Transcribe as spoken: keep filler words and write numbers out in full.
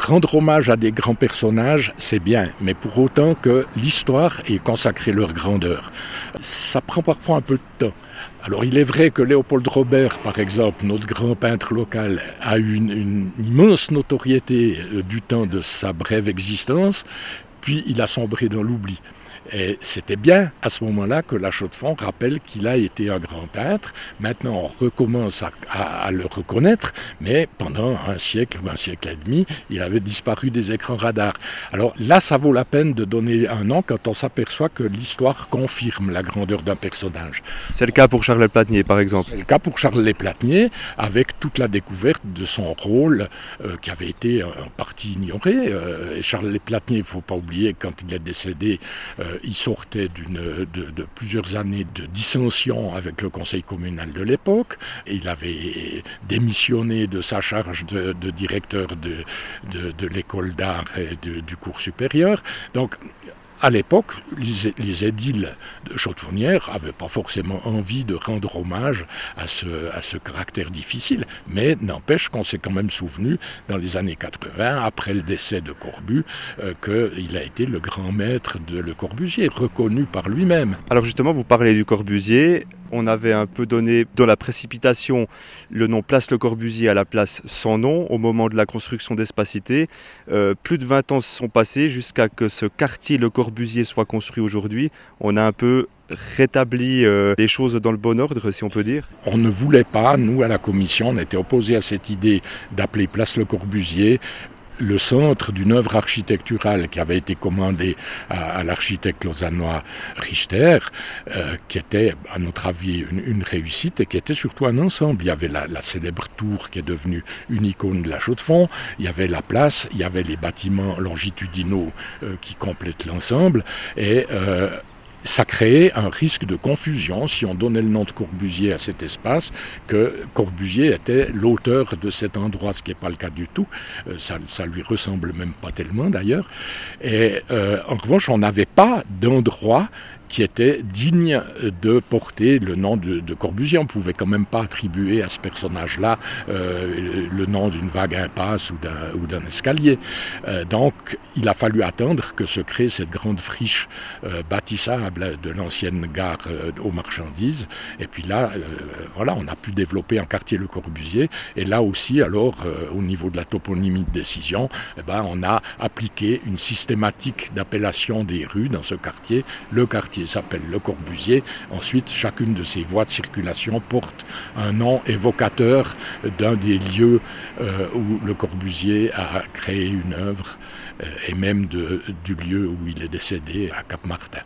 Rendre hommage à des grands personnages, c'est bien, mais pour autant que l'histoire ait consacré leur grandeur. Ça prend parfois un peu de temps. Alors il est vrai que Léopold Robert, par exemple, notre grand peintre local, a eu une, une immense notoriété du temps de sa brève existence, puis il a sombré dans l'oubli. Et c'était bien à ce moment-là que la Chaux-de-Fonds rappelle qu'il a été un grand peintre. Maintenant, on recommence à, à, à le reconnaître, mais pendant un siècle ou un siècle et demi, il avait disparu des écrans radars. Alors là, ça vaut la peine de donner un nom quand on s'aperçoit que l'histoire confirme la grandeur d'un personnage. C'est le cas pour Charles Platnier, par exemple. C'est le cas pour Charles Platnier, avec toute la découverte de son rôle euh, qui avait été en partie ignoré. Euh, et Charles Platnier, il ne faut pas oublier, quand il est décédé, euh, il sortait d'une, de, de plusieurs années de dissension avec le conseil communal de l'époque. Et il avait démissionné de sa charge de, de directeur de, de, de l'école d'art et de, du cours supérieur. Donc, à l'époque, les, les édiles de Chaux-de-Fonnières n'avaient pas forcément envie de rendre hommage à ce, à ce caractère difficile, mais n'empêche qu'on s'est quand même souvenu, dans les années quatre-vingts, après le décès de Corbu, euh, qu'il a été le grand maître de Le Corbusier, reconnu par lui-même. Alors justement, vous parlez du Corbusier. On avait un peu donné, dans la précipitation, le nom Place Le Corbusier à la place sans nom, au moment de la construction d'Espacité. Euh, plus de vingt ans se sont passés jusqu'à que ce quartier Le Corbusier soit construit aujourd'hui. On a un peu rétabli euh, les choses dans le bon ordre, si on peut dire. On ne voulait pas, nous à la commission, on était opposés à cette idée d'appeler Place Le Corbusier le centre d'une œuvre architecturale qui avait été commandée à, à l'architecte lausannois Richter, euh, qui était, à notre avis, une, une réussite et qui était surtout un ensemble. Il y avait la, la célèbre tour qui est devenue une icône de la Chaux-de-Fonds, il y avait la place, il y avait les bâtiments longitudinaux euh, qui complètent l'ensemble, et euh, ça créait un risque de confusion si on donnait le nom de Corbusier à cet espace, que Corbusier était l'auteur de cet endroit, ce qui n'est pas le cas du tout. Euh, ça, ça lui ressemble même pas tellement d'ailleurs. Et euh, en revanche, on n'avait pas d'endroit qui était digne de porter le nom de, de Corbusier. On ne pouvait quand même pas attribuer à ce personnage-là euh, le nom d'une vague impasse ou d'un, ou d'un escalier. Euh, donc, il a fallu attendre que se crée cette grande friche euh, bâtissable de l'ancienne gare euh, aux marchandises. Et puis là, euh, voilà, on a pu développer un quartier Le Corbusier. Et là aussi, alors, euh, au niveau de la toponymie de décision, eh ben, on a appliqué une systématique d'appellation des rues dans ce quartier. Le quartier s'appelle Le Corbusier. Ensuite, chacune de ces voies de circulation porte un nom évocateur d'un des lieux euh, où Le Corbusier a créé une œuvre euh, et même de, du lieu où il est décédé à Cap-Martin.